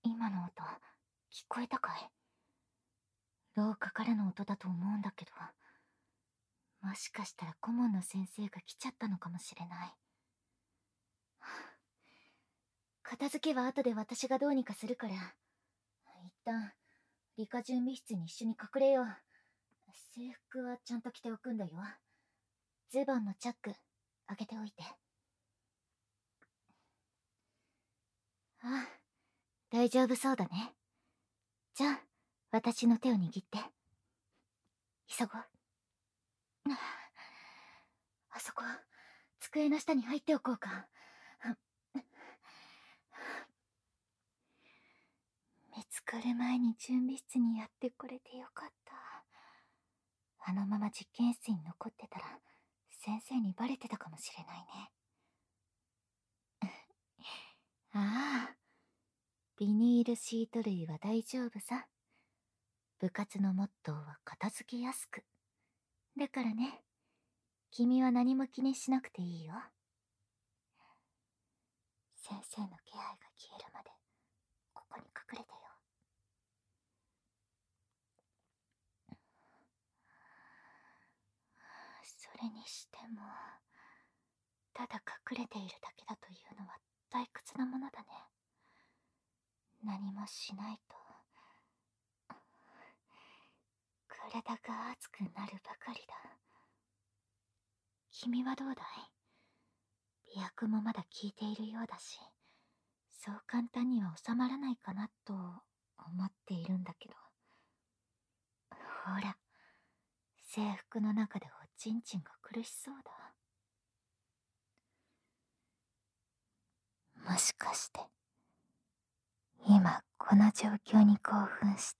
今の音、聞こえたかい？廊下からの音だと思うんだけど、もしかしたら顧問の先生が来ちゃったのかもしれない。片付けは後で私がどうにかするから、一旦、理科準備室に一緒に隠れよう。制服はちゃんと着ておくんだよ。ズボンのチャック、開けておいて。ああ、大丈夫そうだね。じゃあ、私の手を握って。急ごう。あそこ、机の下に入っておこうか。見つかる前に準備室にやってこれてよかった。あのまま実験室に残ってたら、先生にバレてたかもしれないね。ああ、ビニールシート類は大丈夫さ。部活のモットーは片付けやすく。だからね、君は何も気にしなくていいよ。先生の気配が消えるまで、ここに隠れてよ。それにしても、ただ隠れているだけだというのは退屈なものだね。何もしないと、体が熱くなるばかりだ。君はどうだい？媚薬もまだ効いているようだし、そう簡単には収まらないかなと思っているんだけど。ほら、制服の中でおちんちんが苦しそうだ。もしかして、今この状況に興奮して、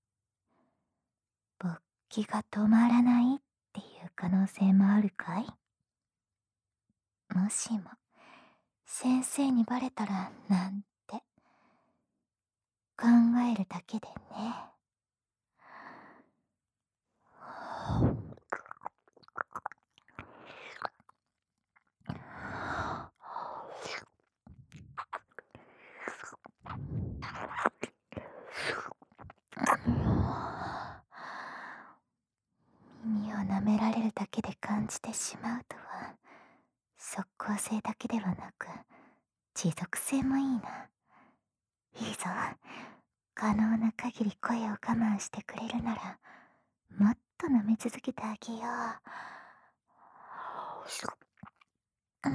勃起が止まらないっていう可能性もあるかい？もしも、先生にバレたらなんて考えるだけでね。耳を舐められるだけで感じてしまうとは、即効性だけではなく、持続性もいいな。いいぞ。可能な限り声を我慢してくれるなら、もっと舐め続けてあげよう。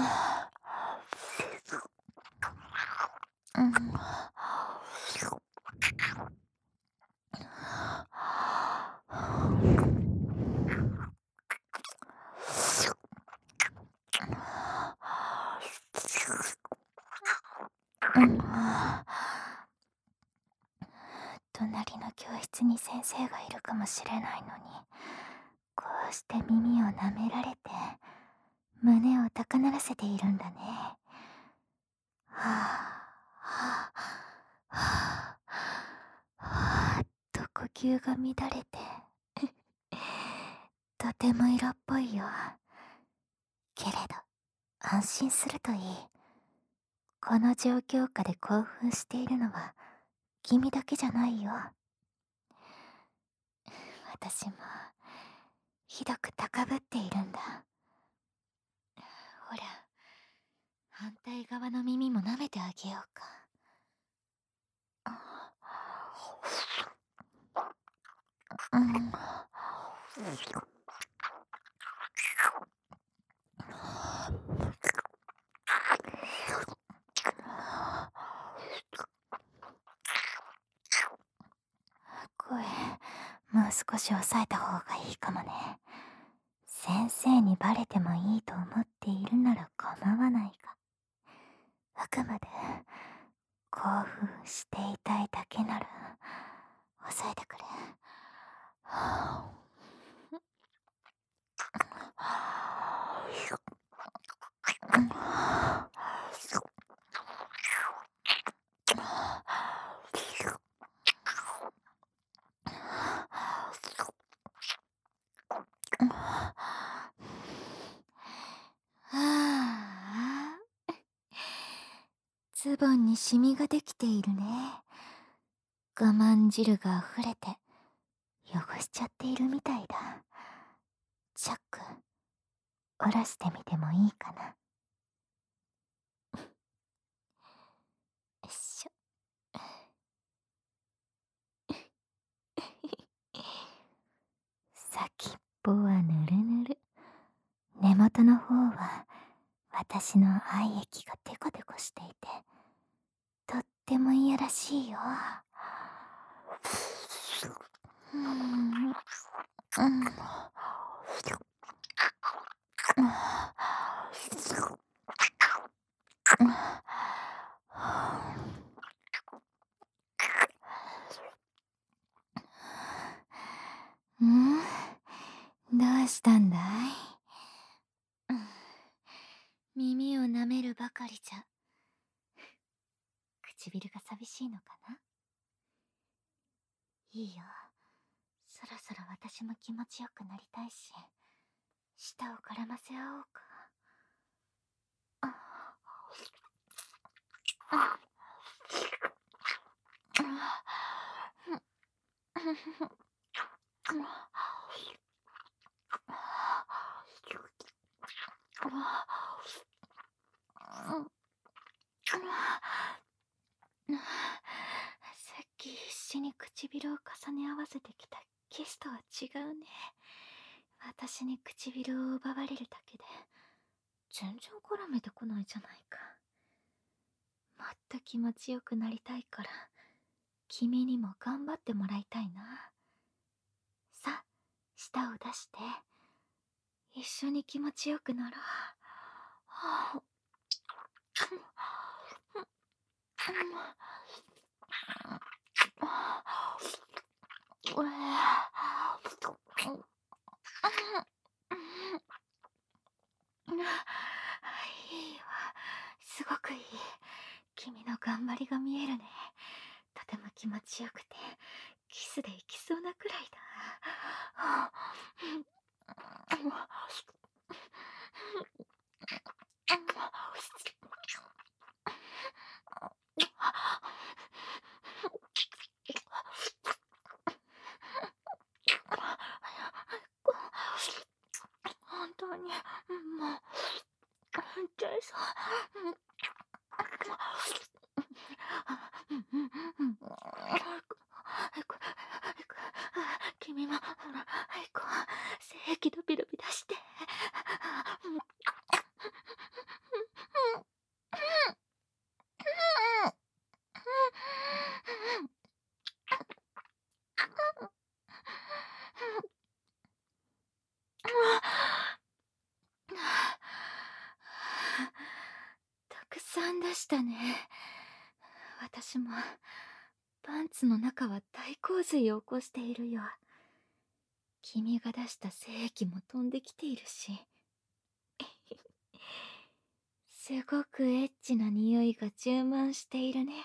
隣の教室に先生がいるかもしれないのに、こうして耳を舐められて、胸を高鳴らせているんだね。はぁ、はぁ、はぁ、はぁっと呼吸が乱れて、とても色っぽいよ。けれど、安心するといい。この状況下で興奮しているのは、君だけじゃないよ。私も、ひどく高ぶっているんだ。ほら、反対側の耳も舐めてあげようか。声、もう少し抑えた方がいいかもね。先生にバレてもいいと思っているなら構わないが、あくまで興奮していたいだけなら抑えてくれ。ああ、 ズボンにシミができているね。我慢汁が溢れて汚しちゃっているみたいだ。チャック、下ろしてみてもいいかな。よいしょ。先っぽはぬるぬる。根元の方は私の愛液がテコテコしていて、とってもいやらしいよ。うん、うん、うん、どうしたんだい？耳を舐めるばかりじゃ唇が寂しいのかな？いいよ、そろそろ私も気持ちよくなりたいし、舌を絡ませ合おうか。さっき必死に唇を重ね合わせてきたキスとは違うね。私に唇を奪われるだけで全然絡めてこないじゃないか。もっと気持ちよくなりたいから君にも頑張ってもらいたいな。さ、舌を出して一緒に気持ちよくなろう。はあ、いいわ、すごくいい。君の頑張りが見えるね。とても気持ちよくてキスでいきそうなくらいだ。本当にもうちょいそう。君もほら、精液ドビドビ出して。たくさん出したね。私もパンツの中は大洪水を起こしているよ。君が出した精液も飛んできているし、すごくエッチな匂いが充満しているね。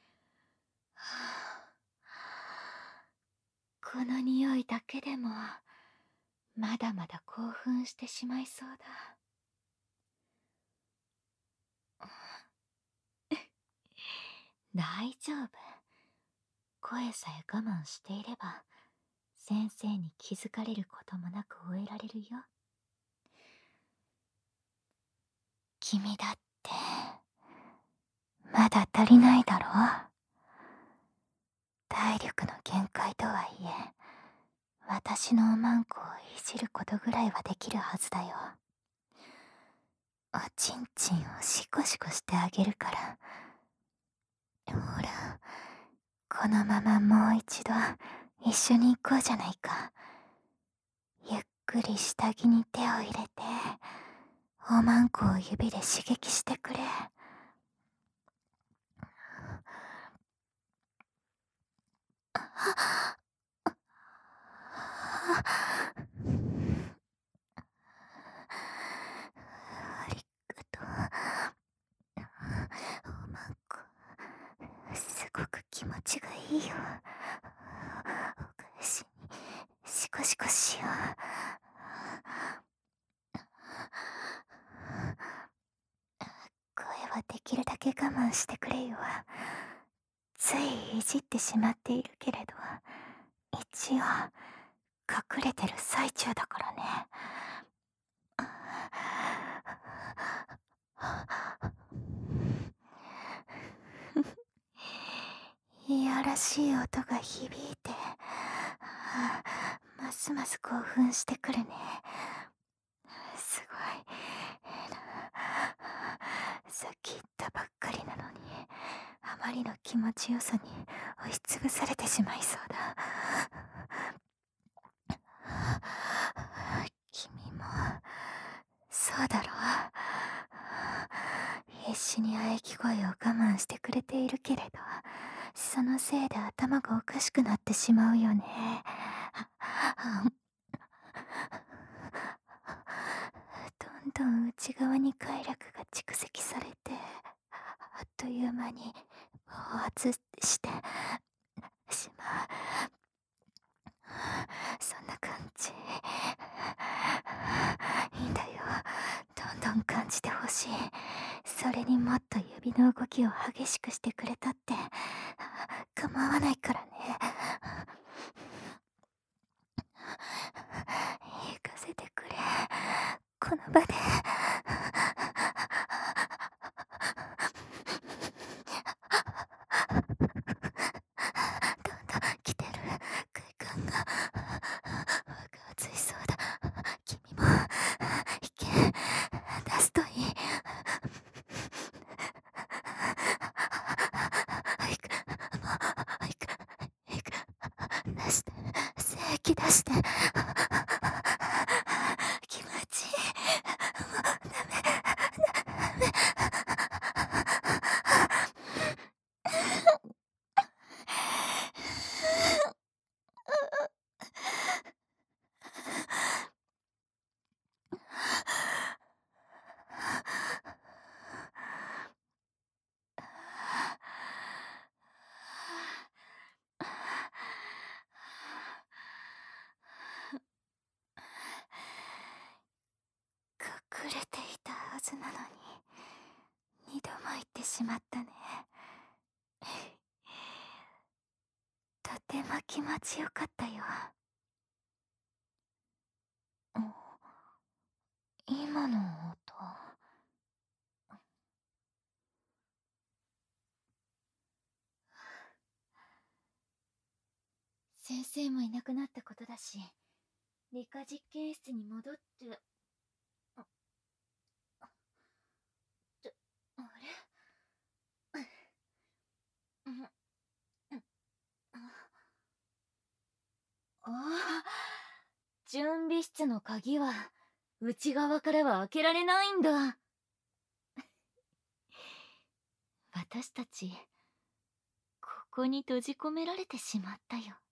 はあ、この匂いだけでもまだまだ興奮してしまいそうだ。大丈夫。声さえ我慢していれば先生に気づかれることもなく終えられるよ。君だってまだ足りないだろう。体力の限界とはいえ私のおまんこをいじることぐらいはできるはずだよ。おちんちんをシコシコしてあげるから。ほら、このままもう一度一緒に行こうじゃないか。ゆっくり下着に手を入れておまんこを指で刺激してくれ。ありがとう。おまんこすごく気持ちがいいよ。お返しにシコシコしよう。声はできるだけけ我慢してくれよ。ついいじってしまっているけれど、一応隠れてる最中だからね。いやらしい音が響いて、ますます興奮してくるね。すごい。さっき言ったばっかりなのに、あまりの気持ちよさに押しつぶされてしまいそうだ。君もそうだろう。必死に喘ぎ声を我慢してくれているけれど、そのせいで頭がおかしくなってしまうよね。どんどん内側に快楽が蓄積されて、あっという間に暴発してしまう。そんな感じ。いいんだよ。どんどん感じてほしい。それにもっと指の動きを激しくしてくれたって構わないからね。行かせてくれ。この場で。どんどん来てる。快感が爆発しそうだ。君もいけ。出すといい。いく、もういく、いく。出して、精液出して。気持ちいい。もうダメ、ダメ。隠れていたはずなのに、二度も言ってしまったね。とても気持ちよかったよ。今の音。先生もいなくなったことだし、理科実験室に戻って。あれああ、準備室の鍵は内側からは開けられないんだ。私たちここに閉じ込められてしまったよ。